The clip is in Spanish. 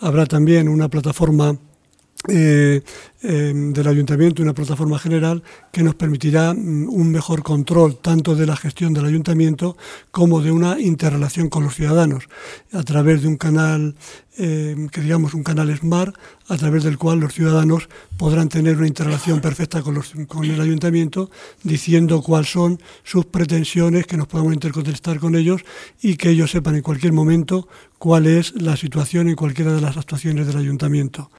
habrá también una plataforma del Ayuntamiento, una plataforma general que nos permitirá un mejor control tanto de la gestión del Ayuntamiento como de una interrelación con los ciudadanos a través de un canal que digamos un canal Smart, a través del cual los ciudadanos podrán tener una interrelación perfecta con el Ayuntamiento, diciendo cuáles son sus pretensiones, que nos podamos intercontestar con ellos y que ellos sepan en cualquier momento cuál es la situación en cualquiera de las actuaciones del Ayuntamiento.